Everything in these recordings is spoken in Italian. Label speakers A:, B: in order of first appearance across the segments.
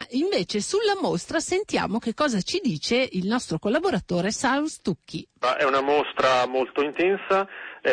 A: invece sulla mostra sentiamo che cosa ci dice il nostro collaboratore Saul Stucchi.
B: È una mostra molto intensa,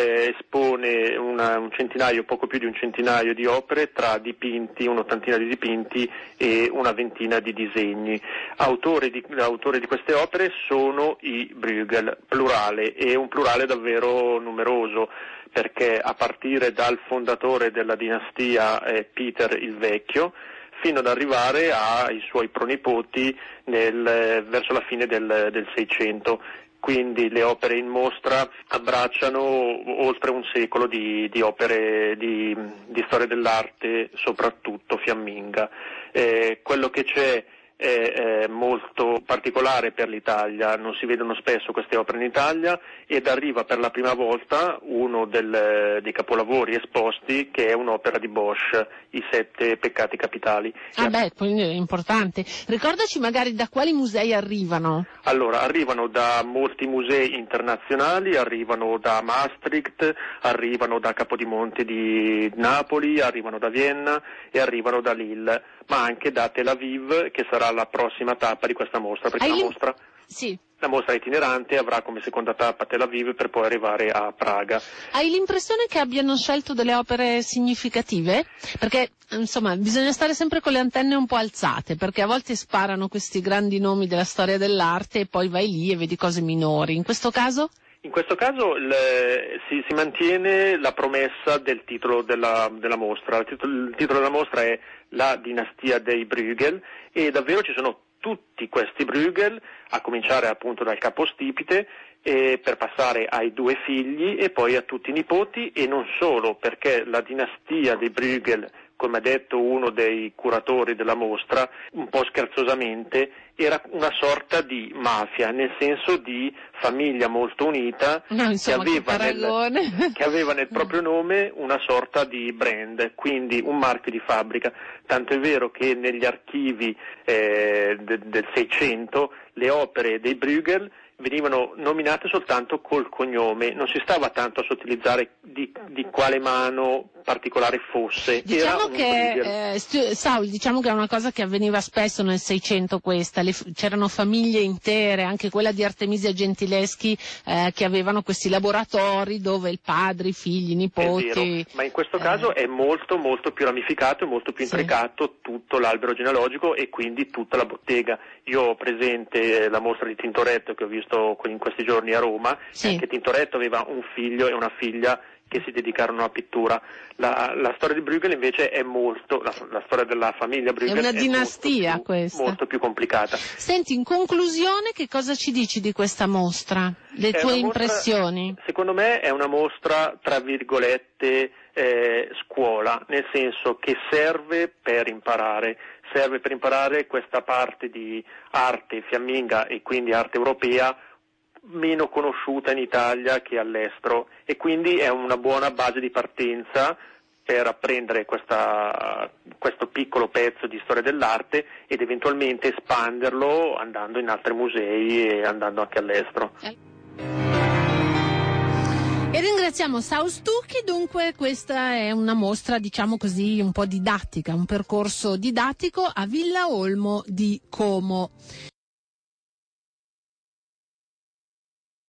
B: espone un centinaio, poco più di un centinaio di opere tra dipinti, un'ottantina di dipinti e una ventina di disegni. Autori di queste opere sono i Bruegel, plurale, e un plurale davvero numeroso, perché a partire dal fondatore della dinastia Peter il Vecchio, fino ad arrivare ai suoi pronipoti verso la fine del Seicento. Quindi le opere in mostra abbracciano oltre un secolo di opere di storia dell'arte, soprattutto fiamminga. Quello che c'è è molto particolare per l'Italia, non si vedono spesso queste opere in Italia, ed arriva per la prima volta uno dei capolavori esposti, che è un'opera di Bosch, I 7 peccati capitali.
A: Quindi è importante. Ricordaci magari da quali musei arrivano.
B: Allora, arrivano da molti musei internazionali, arrivano da Maastricht, arrivano da Capodimonte di Napoli, arrivano da Vienna e arrivano da Lille, ma anche da Tel Aviv, che sarà la prossima tappa di questa mostra, perché la mostra è itinerante, avrà come seconda tappa Tel Aviv per poi arrivare a Praga.
A: Hai l'impressione che abbiano scelto delle opere significative? Perché, insomma, bisogna stare sempre con le antenne un po' alzate, perché a volte sparano questi grandi nomi della storia dell'arte e poi vai lì e vedi cose minori. In questo caso?
B: In questo caso si mantiene la promessa del titolo della mostra. Il titolo della mostra è La dinastia dei Bruegel, e davvero ci sono tutti questi Bruegel, a cominciare appunto dal capostipite, per passare ai 2 figli e poi a tutti i nipoti, e non solo, perché la dinastia dei Bruegel, come ha detto uno dei curatori della mostra, un po' scherzosamente, era una sorta di mafia, nel senso di famiglia molto unita, che aveva nel proprio nome una sorta di brand, quindi un marchio di fabbrica. Tanto è vero che negli archivi del Seicento le opere dei Bruegel venivano nominate soltanto col cognome, non si stava tanto a sottilizzare di quale mano particolare fosse.
A: Diciamo che Saul, diciamo che è una cosa che avveniva spesso nel Seicento questa, c'erano famiglie intere, anche quella di Artemisia Gentileschi, che avevano questi laboratori dove il padre, i figli, i nipoti.
B: È vero, ma in questo caso è molto molto più ramificato e molto più intricato tutto l'albero genealogico e quindi tutta la bottega. Io ho presente la mostra di Tintoretto che ho visto in questi giorni a Roma, e anche Tintoretto aveva un figlio e una figlia che si dedicarono alla pittura. La storia di Bruegel invece è molto, la storia della famiglia Bruegel
A: è una dinastia
B: molto più complicata.
A: Senti, in conclusione, che cosa ci dici di questa mostra? Le tue impressioni?
B: Secondo me è una mostra, tra virgolette, scuola, nel senso che serve per imparare questa parte di arte fiamminga e quindi arte europea meno conosciuta in Italia che all'estero, e quindi è una buona base di partenza per apprendere questo piccolo pezzo di storia dell'arte ed eventualmente espanderlo andando in altri musei e andando anche all'estero.
A: E ringraziamo Saul Stucchi. Dunque questa è una mostra, diciamo così, un po' didattica, un percorso didattico a Villa Olmo di Como.